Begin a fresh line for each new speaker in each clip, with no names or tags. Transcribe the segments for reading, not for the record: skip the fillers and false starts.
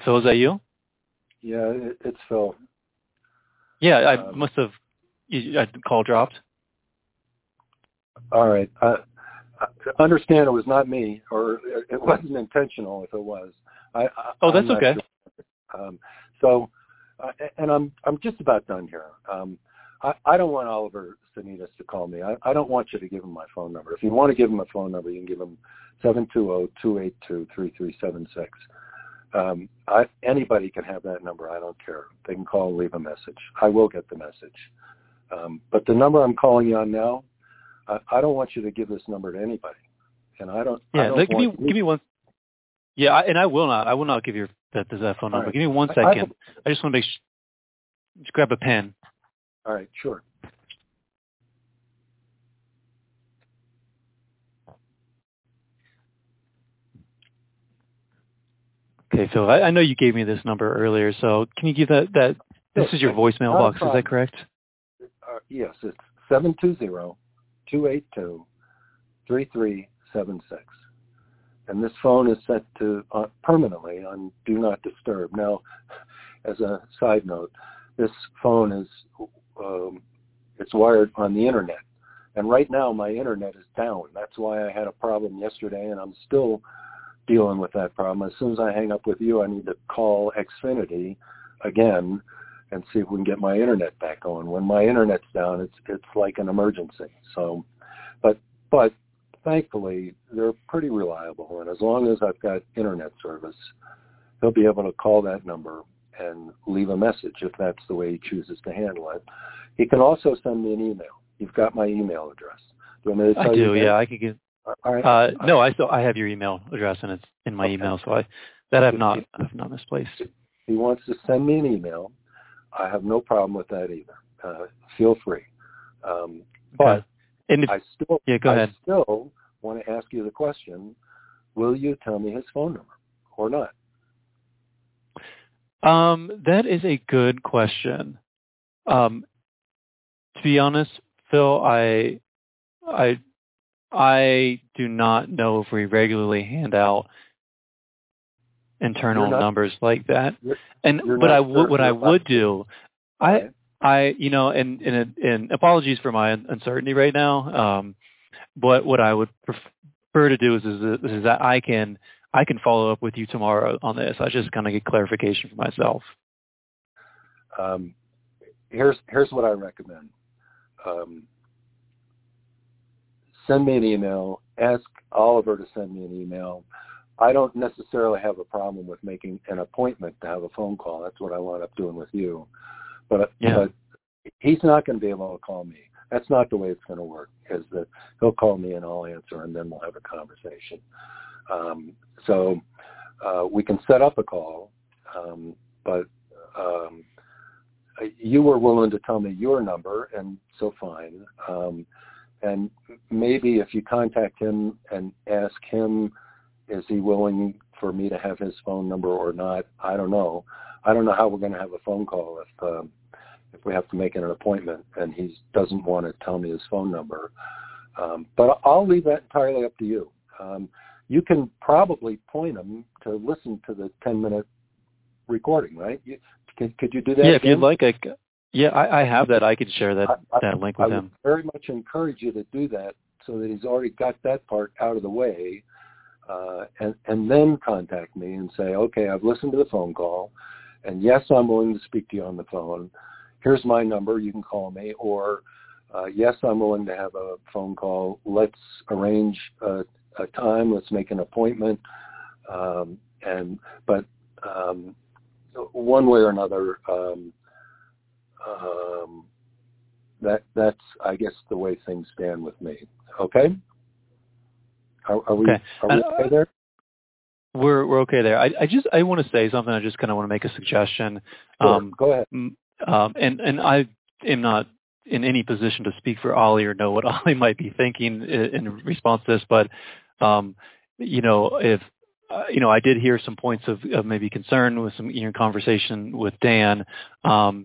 Phil, is that you?
Yeah, it's Phil.
Yeah, I must have. The call dropped.
All right. I understand it was not me, or it wasn't intentional. If it was,
that's okay.
Sure. And I'm just about done here. I don't want Oliver Sanitas to call me. I don't want you to give him my phone number. If you want to give him a phone number, you can give him 720-282-3376. Anybody can have that number. I don't care. They can call and leave a message. I will get the message. But the number I'm calling you on now, I don't want you to give this number to anybody. And I don't.
Yeah,
I don't
give me one. Yeah, and I will not. I will not give you that phone number. Right. Give me 1 second. I just want to just grab a pen.
All right, sure.
Okay, Phil, I know you gave me this number earlier, so can you give that this is your voicemail box, is that correct?
Yes, it's 720-282-3376. And this phone is set to permanently on Do Not Disturb. Now, as a side note, this phone is it's wired on the internet. And right now my internet is down. That's why I had a problem yesterday, and I'm still dealing with that problem. As soon as I hang up with you, I need to call Xfinity again and see if we can get my internet back on. When my internet's down, it's like an emergency. So, but thankfully they're pretty reliable, and as long as I've got internet service, he'll be able to call that number and leave a message if that's the way he chooses to handle it. He can also send me an email. You've got my email address. Do you want me to tell you?
Yeah, I can get.
All right.
No, I have your email address, and it's in my email, so I've not misplaced.
If he wants to send me an email, I have no problem with that either. Feel free. But
and
I still want to ask you the question: will you tell me his phone number or not?
That is a good question. To be honest, Phil, I do not know if we regularly hand out internal numbers like that. What I would do, and apologies for my uncertainty right now. But what I would prefer to do is that I can follow up with you tomorrow on this. I just kind of get clarification for myself.
Here's what I recommend. Send me an email. Ask Oliver to send me an email. I don't necessarily have a problem with making an appointment to have a phone call. That's what I wound up doing with you. But he's not going to be able to call me. That's not the way it's going to work, is that he'll call me and I'll answer, and then we'll have a conversation. So we can set up a call, but you were willing to tell me your number, and so fine. And maybe if you contact him and ask him, is he willing for me to have his phone number or not? I don't know. I don't know how we're going to have a phone call if we have to make an appointment and he doesn't want to tell me his phone number. But I'll leave that entirely up to you. You can probably point him to listen to the 10-minute recording, right? Could you do that?
Yeah, if you'd like. I have that. I could share that link with him.
I would very much encourage you to do that so that he's already got that part out of the way, and then contact me and say, okay, I've listened to the phone call, and yes, I'm willing to speak to you on the phone. Here's my number. You can call me. Or, yes, I'm willing to have a phone call. Let's arrange a time. Let's make an appointment. But one way or another, that's, I guess, the way things stand with me. Okay? Are we okay there?
We're okay there. I want to say something. I just kind of want to make a suggestion.
Sure. Go ahead.
And I am not in any position to speak for Ollie or know what Ollie might be thinking in response to this, but if I did hear some points of maybe concern with some conversation with Dan, my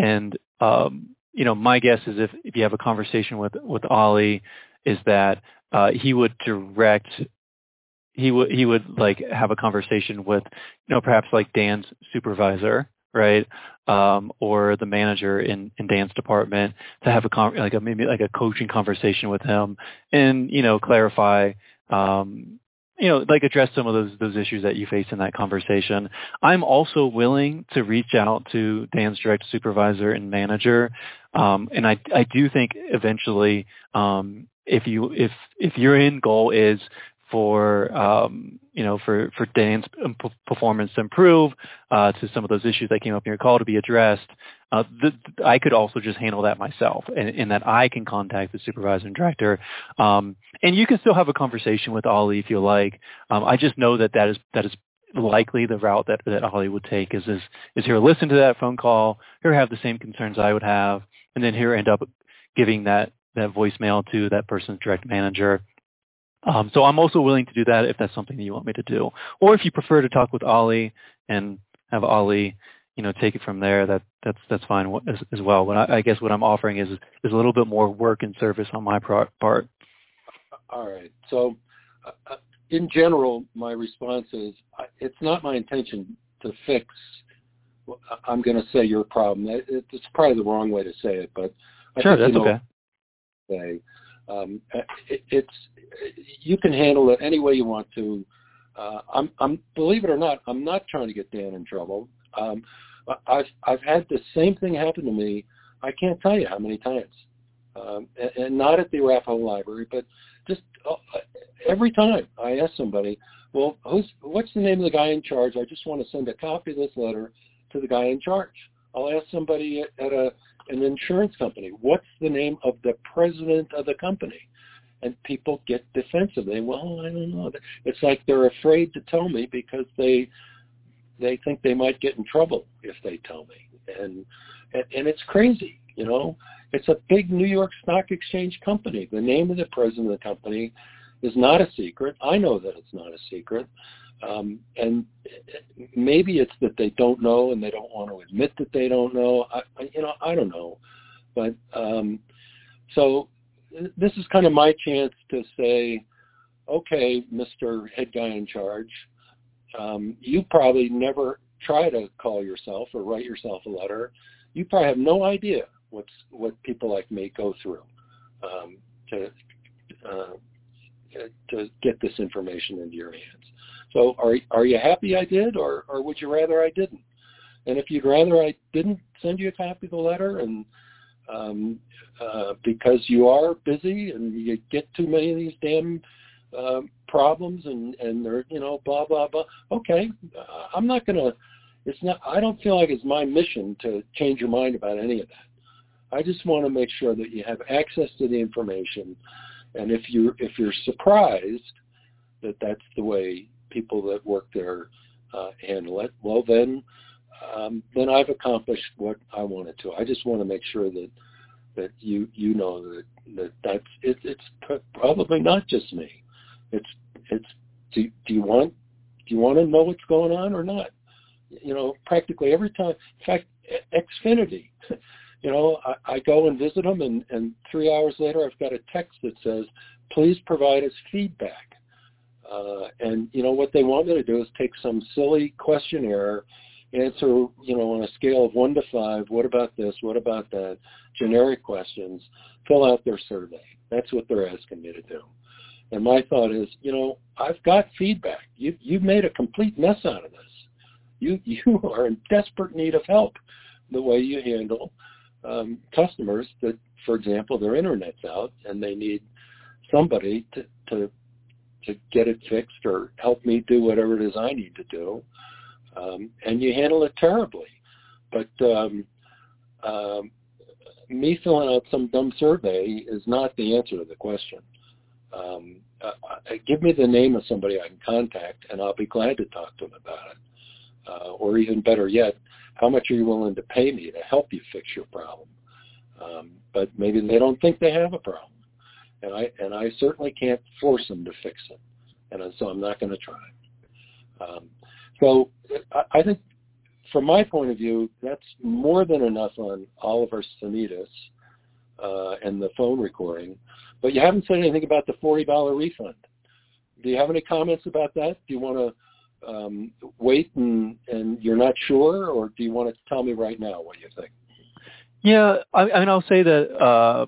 guess is if you have a conversation with Ollie, is that he would direct he would like have a conversation with, perhaps like Dan's supervisor, right? Or the manager in Dan's department to have maybe like a coaching conversation with him and, clarify, like address some of those issues that you face in that conversation. I'm also willing to reach out to Dan's direct supervisor and manager. And I do think eventually, if your end goal is for Dan's performance to improve, to some of those issues that came up in your call to be addressed, I could also just handle that myself, and that I can contact the supervisor and director, and you can still have a conversation with Ollie if you like. I just know that is likely the route that Ollie would take is he'll listen to that phone call, he'll have the same concerns I would have, and then he'll end up giving that voicemail to that person's direct manager. So I'm also willing to do that if that's something that you want me to do. Or if you prefer to talk with Ollie and have Ollie, take it from there, that's fine as well. But I guess what I'm offering is a little bit more work and service on my part.
All right. So in general, my response is it's not my intention to fix, I'm going to say, your problem. It's probably the wrong way to say it, but
sure, that's okay.
It's you can handle it any way you want to. I'm believe it or not, I'm not trying to get Dan in trouble. I've had the same thing happen to me. I can't tell you how many times, and not at the Arapahoe Library, but just every time I ask somebody, well, what's the name of the guy in charge? I just want to send a copy of this letter to the guy in charge. I'll ask somebody at an insurance company, what's the name of the president of the company? And people get defensive. Well, I don't know. It's like they're afraid to tell me because they think they might get in trouble if they tell me. And it's crazy, It's a big New York Stock Exchange company. The name of the president of the company is not a secret. I know that it's not a secret. And maybe it's that they don't know and they don't want to admit that they don't know. I don't know. But so this is kind of my chance to say, okay, Mr. Head Guy in Charge, you probably never try to call yourself or write yourself a letter. You probably have no idea what people like me go through to get this information into your hands. So are you happy I did, or would you rather I didn't? And if you'd rather I didn't send you a copy of the letter, and because you are busy and you get too many of these damn problems and they're, blah, blah, blah. Okay, I'm not going to, I don't feel like it's my mission to change your mind about any of that. I just want to make sure that you have access to the information. And if you're surprised that that's the way people that work there handle it, well then I've accomplished what I wanted to. I just want to make sure that you know that's it's probably not just me. It's do you want to know what's going on or not? Practically every time. In fact, Xfinity. I go and visit them, and 3 hours later, I've got a text that says, "Please provide us feedback." And what they want me to do is take some silly questionnaire, answer, on a scale of 1 to 5, what about this, what about that, generic questions, fill out their survey. That's what they're asking me to do. And my thought is, I've got feedback. You've made a complete mess out of this. You are in desperate need of help the way you handle customers that, for example, their internet's out and they need somebody to get it fixed or help me do whatever it is I need to do. And you handle it terribly. But me filling out some dumb survey is not the answer to the question. Give me the name of somebody I can contact, and I'll be glad to talk to them about it. Or even better yet, how much are you willing to pay me to help you fix your problem? But maybe they don't think they have a problem. And I certainly can't force them to fix it. And so I'm not going to try. So I think from my point of view, that's more than enough on Oliver Sanitas and the phone recording. But you haven't said anything about the $40 refund. Do you have any comments about that? Do you want to wait and you're not sure, or do you want to tell me right now what you think?
Yeah, I mean, I'll say that.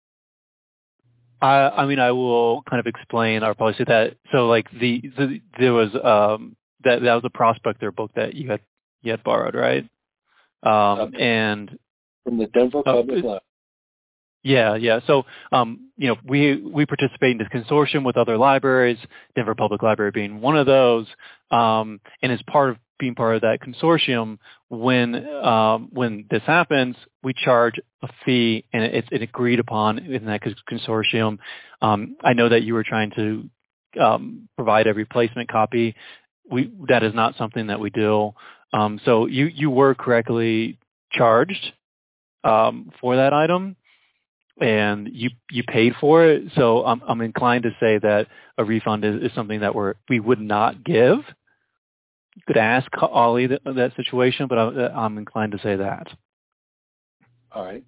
I mean, I will kind of explain. I'll probably say that. So, like, there was that was a Prospector book that you had borrowed, right? And
from the Denver Public Library.
Yeah. So, we participate in this consortium with other libraries, Denver Public Library being one of those. And as part of being part of that consortium, when this happens, we charge a fee, and it's agreed upon in that consortium. I know that you were trying to provide a replacement copy. That is not something that we do. So you were correctly charged for that item, and you paid for it. So I'm inclined to say that a refund is something that we would not give. You could ask Ollie that situation, but I'm inclined to say that.
All right.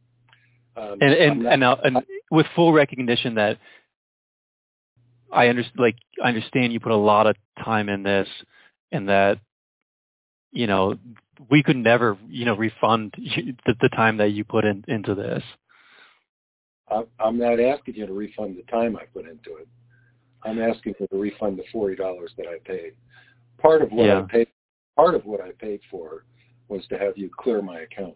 And with full recognition that I understand you put a lot of time in this, and that we could never refund the time that you put into this.
I'm not asking you to refund the time I put into it. I'm asking you to refund the $40 that I paid. Part of what I paid for was to have you clear my account.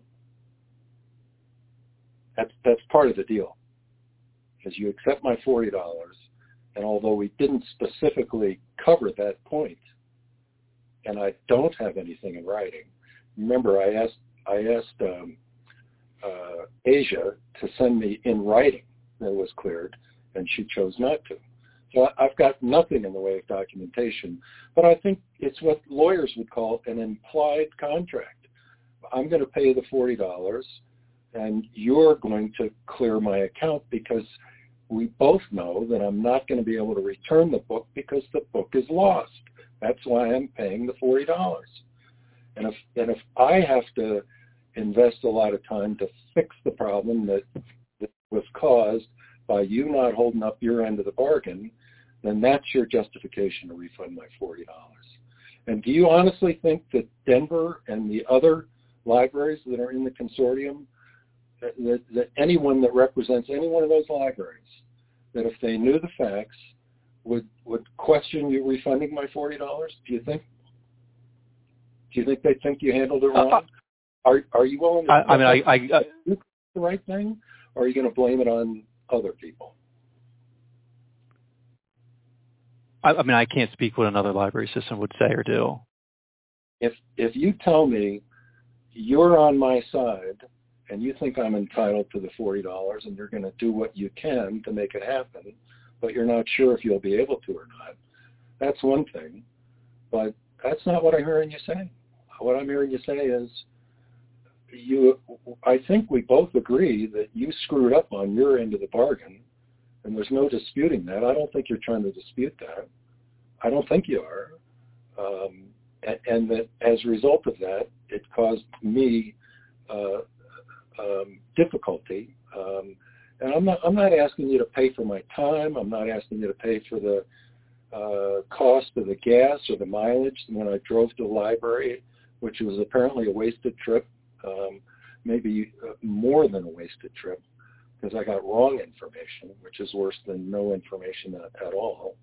That's part of the deal. Because you accept my $40, and although we didn't specifically cover that point, and I don't have anything in writing. Remember, I asked Asia to send me in writing that it was cleared, and she chose not to. So I've got nothing in the way of documentation, but I think it's what lawyers would call an implied contract. I'm going to pay the $40, and you're going to clear my account, because we both know that I'm not going to be able to return the book because the book is lost. That's why I'm paying the $40. And if I have to invest a lot of time to fix the problem that was caused by you not holding up your end of the bargain, then that's your justification to refund my $40. And do you honestly think that Denver and the other libraries that are in the consortium, that anyone that represents any one of those libraries, that if they knew the facts, would question you refunding my $40? Do you think they think you handled it wrong? Are you willing to do the right thing, or are you going to blame it on other people?
I mean, I can't speak what another library system would say or do.
If you tell me you're on my side and you think I'm entitled to the $40 and you're going to do what you can to make it happen, but you're not sure if you'll be able to or not, that's one thing. But that's not what I'm hearing you say. What I'm hearing you say is I think we both agree that you screwed up on your end of the bargain, and there's no disputing that. I don't think you're trying to dispute that. I don't think you are. And that as a result of that, it caused me difficulty. And I'm not asking you to pay for my time. I'm not asking you to pay for the cost of the gas or the mileage when I drove to the library, which was apparently a wasted trip, maybe more than a wasted trip, because I got wrong information, which is worse than no information at all.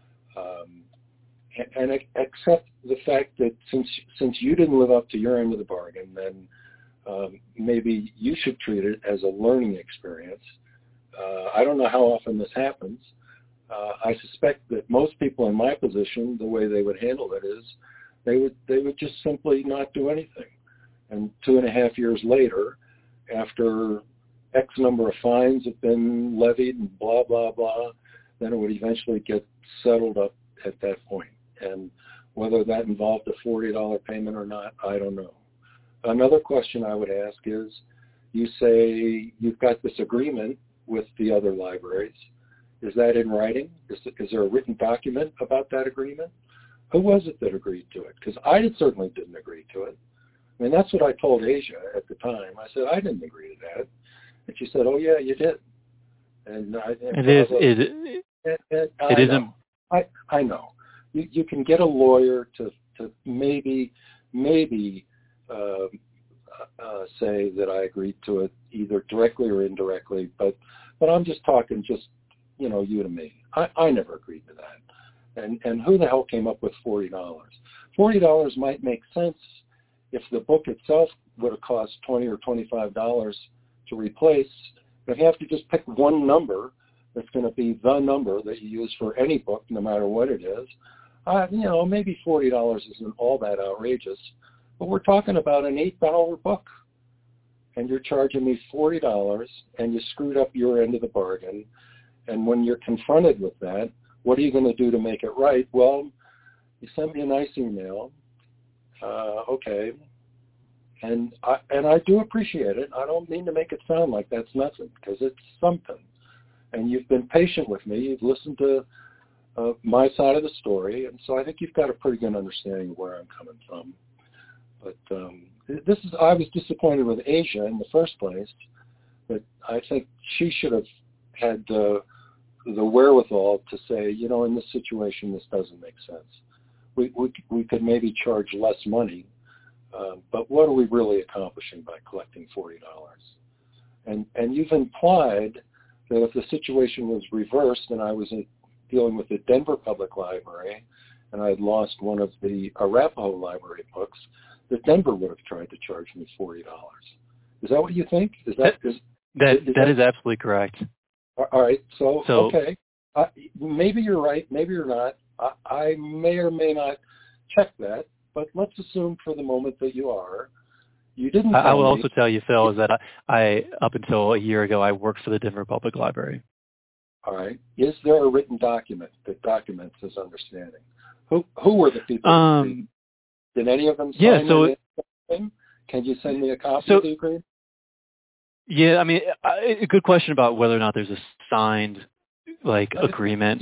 And accept the fact that since you didn't live up to your end of the bargain, then maybe you should treat it as a learning experience. I don't know how often this happens. I suspect that most people in my position, the way they would handle it is they would just simply not do anything. And 2.5 years later, after X number of fines have been levied and blah, blah, blah, then it would eventually get settled up at that point. And whether that involved a $40 payment or not, I don't know. Another question I would ask is, you say you've got this agreement with the other libraries. Is that in writing? Is there a written document about that agreement? Who was it that agreed to it? Because I certainly didn't agree to it. I mean, that's what I told Asia at the time. I said, I didn't agree to that. And she said, oh, yeah, you did. And
it isn't.
I know. You can get a lawyer to maybe say that I agreed to it either directly or indirectly, but I'm just talking you to me. I never agreed to that. And who the hell came up with $40? $40 might make sense if the book itself would have cost $20 or $25 to replace. But you have to just pick one number that's going to be the number that you use for any book, no matter what it is. Maybe $40 isn't all that outrageous, but we're talking about an $8 book, and you're charging me $40, and you screwed up your end of the bargain. And when you're confronted with that, what are you going to do to make it right? Well, you sent me a nice email. Okay. And I do appreciate it. I don't mean to make it sound like that's nothing, because it's something. And you've been patient with me. You've listened to my side of the story, and so I think you've got a pretty good understanding of where I'm coming from. But I was disappointed with Asia in the first place, but I think she should have had the wherewithal to say, in this situation, this doesn't make sense. We could maybe charge less money, but what are we really accomplishing by collecting $40? And you've implied that if the situation was reversed and I was dealing with the Denver Public Library and I had lost one of the Arapahoe Library books, that Denver would have tried to charge me $40. Is that what you think?
That is absolutely correct.
All right. So okay. Maybe you're right. Maybe you're not. I may or may not check that, but let's assume for the moment that you are. You didn't. I
will also tell you, Phil, is that I up until a year ago, I worked for the Denver Public Library.
All right. Is there a written document that documents this understanding? Who were the people? Did any of them sign anything? Can you send me a copy of the agreement?
Yeah, I mean, a good question about whether or not there's a signed agreement.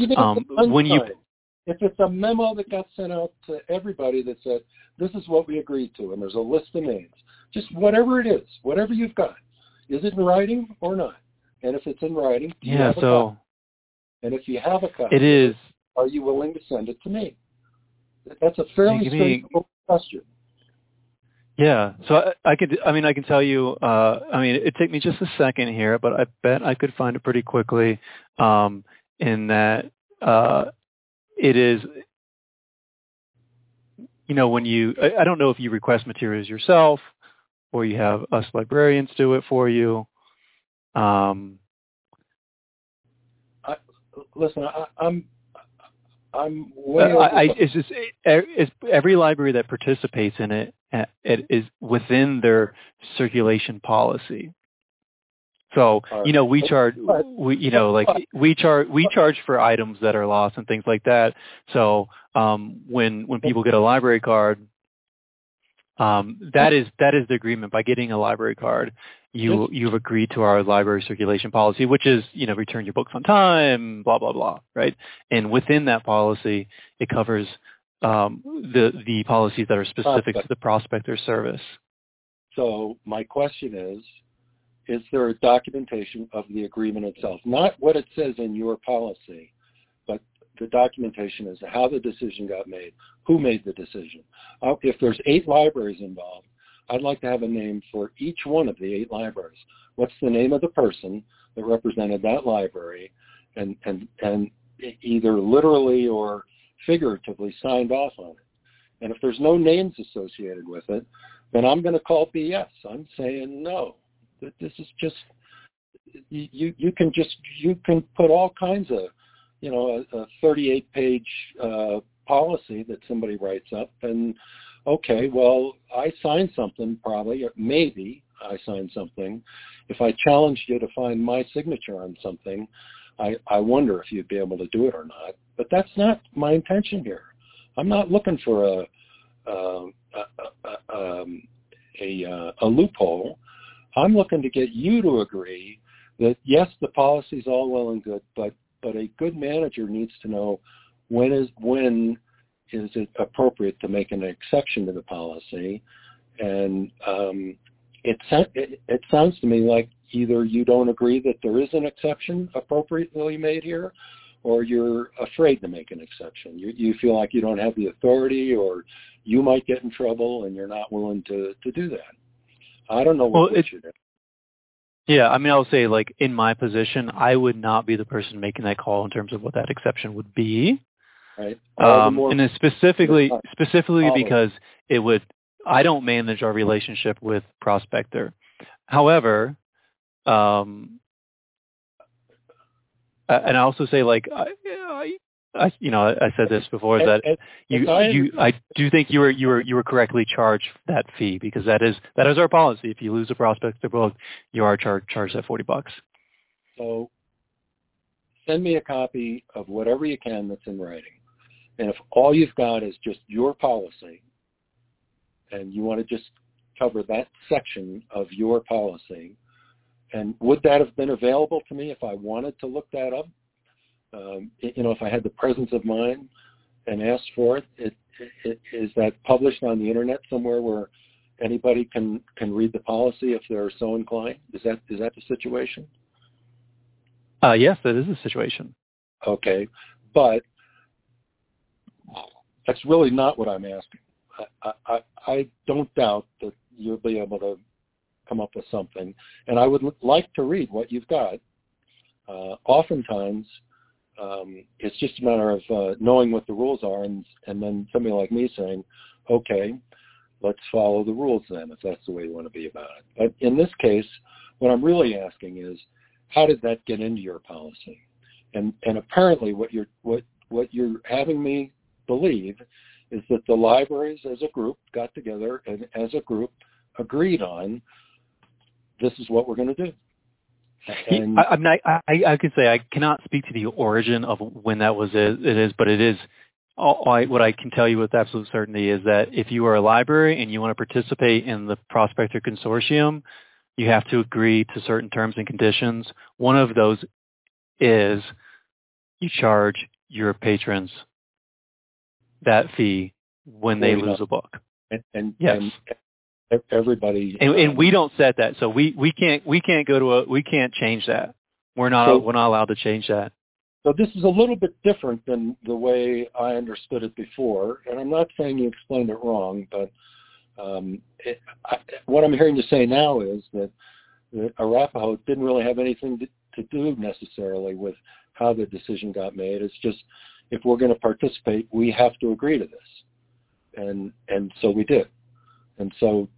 If it's a memo that got sent out to everybody that said, this is what we agreed to, and there's a list of names, just whatever it is, whatever you've got, is it in writing or not? And if it's in writing, do you have a copy? And if you have a copy,
it is.
Are you willing to send it to me? That's a fairly straightforward question.
Yeah, so I can tell you, it'd take me just a second here, but I bet I could find it pretty quickly, in that, it is, when I don't know if you request materials yourself or you have us librarians do it for you. I'm way it's every library that participates in it is within their circulation policy. So, we charge for items that are lost and things like that. So, when people get a library card, that is the agreement. By getting a library card, you've agreed to our library circulation policy, which is, return your books on time, blah, blah, blah, right? And within that policy, it covers the policies that are specific to the prospector service.
So my question is there a documentation of the agreement itself? Not what it says in your policy, but the documentation as to how the decision got made, who made the decision. If there's 8 libraries involved, I'd like to have a name for each one of the 8 libraries. What's the name of the person that represented that library and either literally or figuratively signed off on it? And if there's no names associated with it, then I'm going to call BS. I'm saying no. This is just, you can put all kinds of, a 38-page policy that somebody writes up, and okay, well, I signed something probably, or maybe I signed something. If I challenged you to find my signature on something, I wonder if you'd be able to do it or not. But that's not my intention here. I'm not looking for a loophole. I'm looking to get you to agree that, yes, the policy's all well and good, but a good manager needs to know when is it appropriate to make an exception to the policy. And it sounds to me like either you don't agree that there is an exception appropriately made here, or you're afraid to make an exception. You feel like you don't have the authority, or you might get in trouble, and you're not willing to do that. I don't know what you do.
Yeah, I mean, I would say, like, in my position, I would not be the person making that call in terms of what that exception would be.
Right.
And then specifically because I don't manage our relationship with Prospector. However, and I also say, like, I said this before, that I do think you were correctly charged that fee, because that is our policy. If you lose a Prospector book, you are charged that $40.
So send me a copy of whatever you can that's in writing. And if all you've got is just your policy, and you want to just cover that section of your policy, and would that have been available to me if I wanted to look that up? If I had the presence of mind and asked for it, is that published on the internet somewhere where anybody can read the policy if they're so inclined? Is that the situation?
Yes, that is the situation.
Okay, but that's really not what I'm asking. I don't doubt that you'll be able to come up with something, and I would like to read what you've got. Oftentimes, it's just a matter of knowing what the rules are, and then somebody like me saying, okay, let's follow the rules then, if that's the way you want to be about it. But in this case, what I'm really asking is, how did that get into your policy? And apparently what you're having me believe is that the libraries as a group got together and as a group agreed on, this is what we're going to do. And
I could say I cannot speak to the origin of when that was but it is. What I can tell you with absolute certainty is that if you are a library and you want to participate in the Prospector Consortium, you have to agree to certain terms and conditions. One of those is you charge your patrons that fee when they lose a book.
And
yes.
And everybody
and we don't set that, so we can't change that. We're not allowed to change that.
So this is a little bit different than the way I understood it before, and I'm not saying you explained it wrong, but what I'm hearing you say now is that Arapahoe didn't really have anything to do necessarily with how the decision got made. It's just, if we're going to participate, we have to agree to this, and so we did. And so,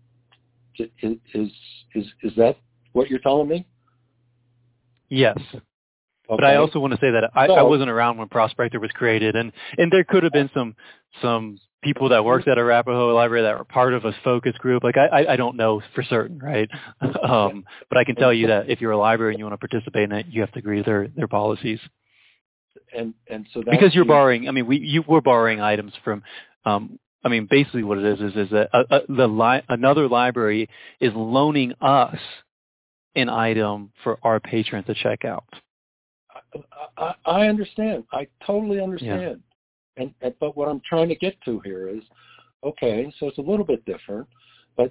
is that what you're telling me?
Yes. Okay. But I also want to say that I wasn't around when Prospector was created, and there could have been some people that worked at Arapahoe Library that were part of a focus group. Like, I don't know for certain, right? But I can tell you that if you're a library and you want to participate in it, you have to agree to their policies.
And so that's
because you're borrowing. I mean, we're borrowing items from. Basically what it is that another library is loaning us an item for our patron to check out.
I understand. I totally understand. Yeah. But what I'm trying to get to here is, okay, so it's a little bit different, but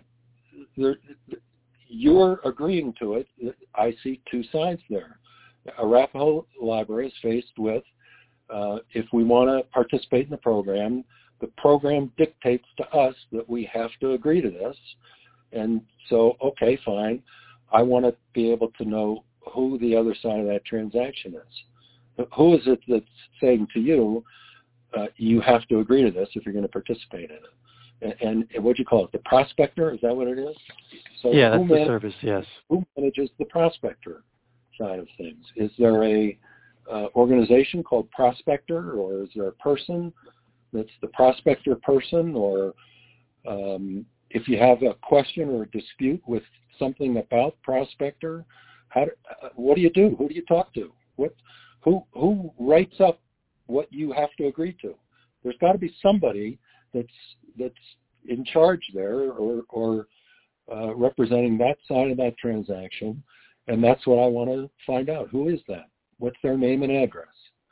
you're agreeing to it. I see two sides there. Arapahoe Library is faced with, if we want to participate in the program dictates to us that we have to agree to this. And so, okay, fine. I want to be able to know who the other side of that transaction is. Who is it that's saying to you, you have to agree to this if you're going to participate in it? And what do you call it? The prospector? Is that what it is? So
yeah, that's the service, yes.
Who manages the prospector side of things? Is there a organization called Prospector, or is there a person that's the Prospector person? Or if you have a question or a dispute with something about Prospector, what do you do? Who do you talk to? Who writes up what you have to agree to? There's got to be somebody that's in charge there, or representing that side of that transaction, and that's what I want to find out. Who is that? What's their name and address?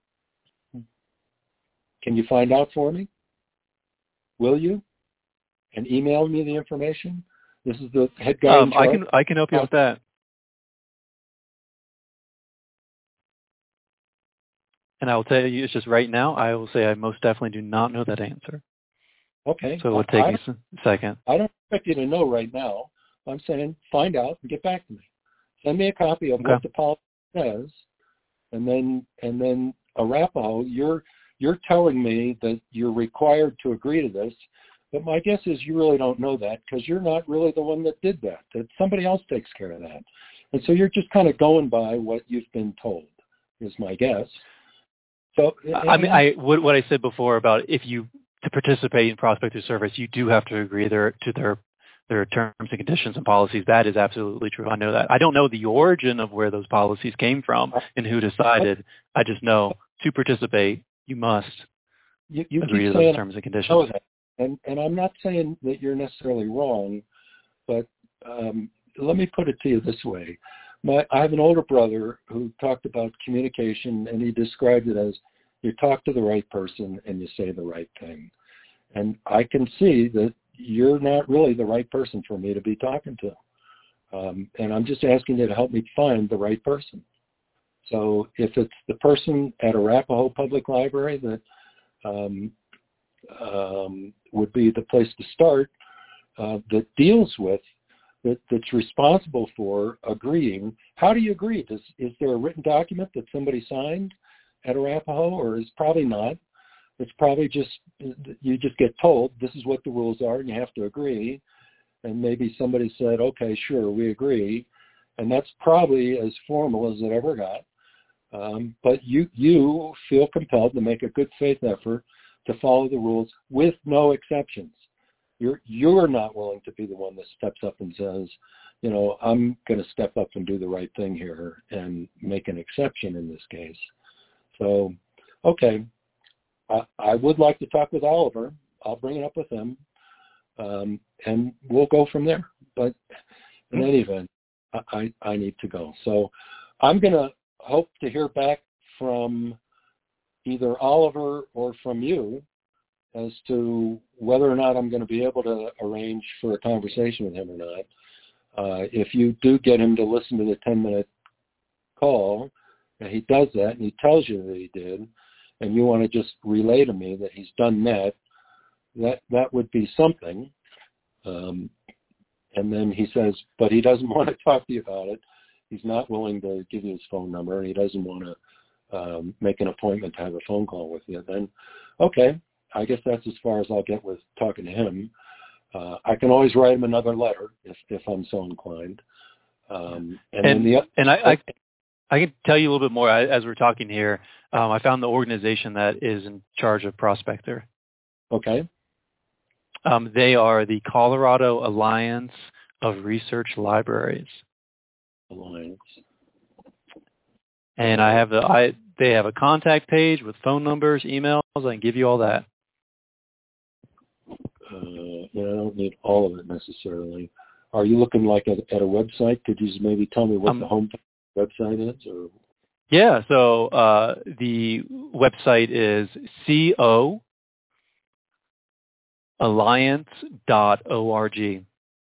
Can you find out for me? Will you? And email me the information? This is the head guy in charge.
I can help you with that. And I will tell you, it's just right now, I will say I most definitely do not know that answer.
Okay.
So it would take me a second.
I don't expect you to know right now. I'm saying find out and get back to me. Send me a copy of what the policy says, and then Arapahoe, you're telling me that you're required to agree to this, but my guess is you really don't know that because you're not really the one that did that. That somebody else takes care of that, and so you're just kind of going by what you've been told, is my guess. So
I mean, what I said before about to participate in prospector service, you do have to agree to their terms and conditions and policies. That is absolutely true. I know that. I don't know the origin of where those policies came from and who decided. I just know to participate, you must agree to those terms and conditions.
And I'm not saying that you're necessarily wrong, but let me put it to you this way. I have an older brother who talked about communication, and he described it as you talk to the right person and you say the right thing. And I can see that you're not really the right person for me to be talking to. And I'm just asking you to help me find the right person. So if it's the person at Arapahoe Public Library that would be the place to start, that deals with, that's responsible for agreeing. How do you agree? Is there a written document that somebody signed at Arapahoe, or is probably not? It's probably just, you just get told this is what the rules are and you have to agree. And maybe somebody said, okay, sure, we agree. And that's probably as formal as it ever got. But you feel compelled to make a good faith effort to follow the rules with no exceptions. You're not willing to be the one that steps up and says, I'm going to step up and do the right thing here and make an exception in this case. So, okay. I would like to talk with Oliver. I'll bring it up with him, and we'll go from there. But in any event, I need to go. So I'm going to hope to hear back from either Oliver or from you as to whether or not I'm going to be able to arrange for a conversation with him or not. If you do get him to listen to the 10-minute call, and he does that, and he tells you that he did, and you want to just relay to me that he's done that would be something. And then he says, but he doesn't want to talk to you about it. He's not willing to give you his phone number, and he doesn't want to make an appointment to have a phone call with you. Then, okay, I guess that's as far as I'll get with talking to him. I can always write him another letter if I'm so inclined.
I can tell you a little bit more as we're talking here. I found the organization that is in charge of Prospector.
Okay.
They are the Colorado Alliance of Research Libraries.
Alliance.
And they have a contact page with phone numbers, emails. I can give you all that.
I don't need all of it necessarily. Are you looking like at a website? Could you maybe tell me what the home website is? Or?
Yeah, so the website is coalliance.org.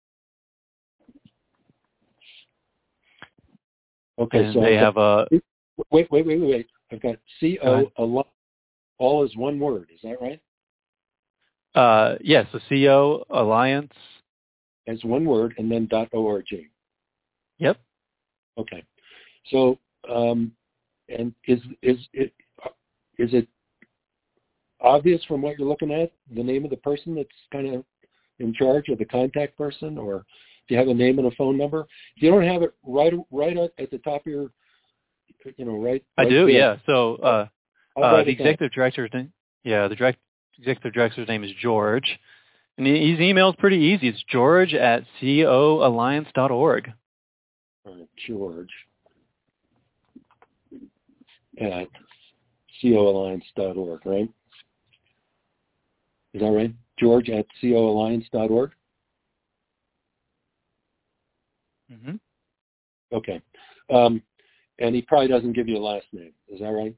Okay,
and
so
they have a...
Wait. I've got CO, all is one word. Is that right?
Yes, so CO Alliance.
As one word, and then .org.
Yep.
Okay. So, and is it obvious from what you're looking at, the name of the person that's kind of in charge, or the contact person, or do you have a name and a phone number? If you don't have it right at the top of your, right.
I do,
there.
yeah. So the executive director's name, the executive director's name is George, and his email is pretty easy. It's george@coalliance.org.
George at coalliance.org, right? Is that right? George at coalliance.org?
Mm-hmm.
Okay. And he probably doesn't give you a last name. Is that right?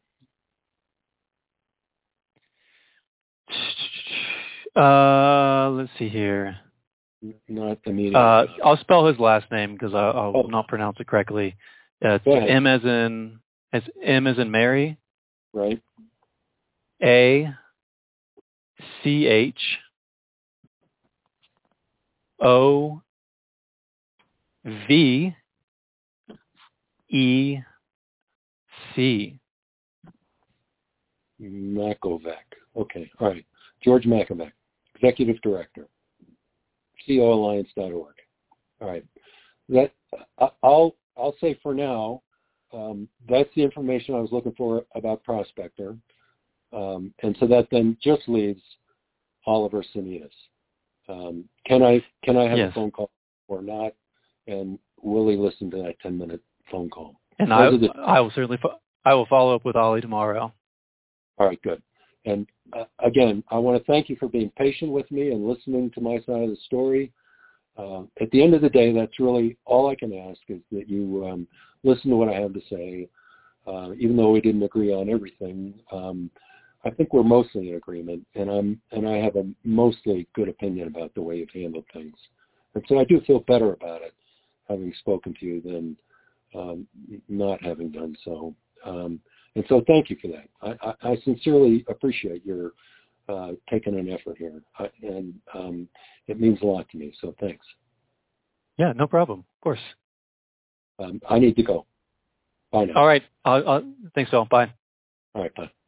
Let's see here.
Not immediately.
I'll spell his last name because I'll not pronounce it correctly. It's M as in Mary,
Right.
ACHOVEC.
Makovec. Okay. All right. George Makovec, Executive Director, coalliance.org. All right. That I'll say for now, that's the information I was looking for about Prospector, and so that then just leaves Oliver Sanitas. Can I have a phone call or not? And will he listen to that 10-minute phone call?
And I will certainly I will follow up with Ollie tomorrow.
All right, good. And again, I want to thank you for being patient with me and listening to my side of the story. At the end of the day, that's really all I can ask, is that you listen to what I have to say. Even though we didn't agree on everything, I think we're mostly in agreement, and I have a mostly good opinion about the way you've handled things. And so I do feel better about it, having spoken to you, than not having done so. And so thank you for that. I sincerely appreciate your taking an effort here, and it means a lot to me, so thanks.
Yeah, no problem. Of course.
I need to go. Bye now.
All right. Thanks, Phil. Bye.
All right, bye.